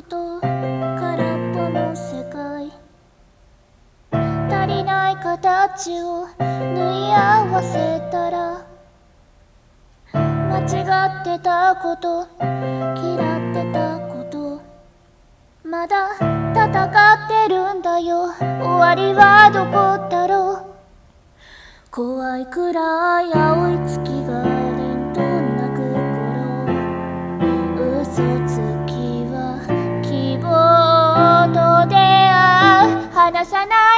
と空っぽの世界、足りない形を縫い合わせたら、間違ってたこと、嫌ってたこと、まだ戦ってるんだよ。終わりはどこだろう。怖いくらい青い月が凛と鳴く頃、嘘つきは希望と出会う。離さない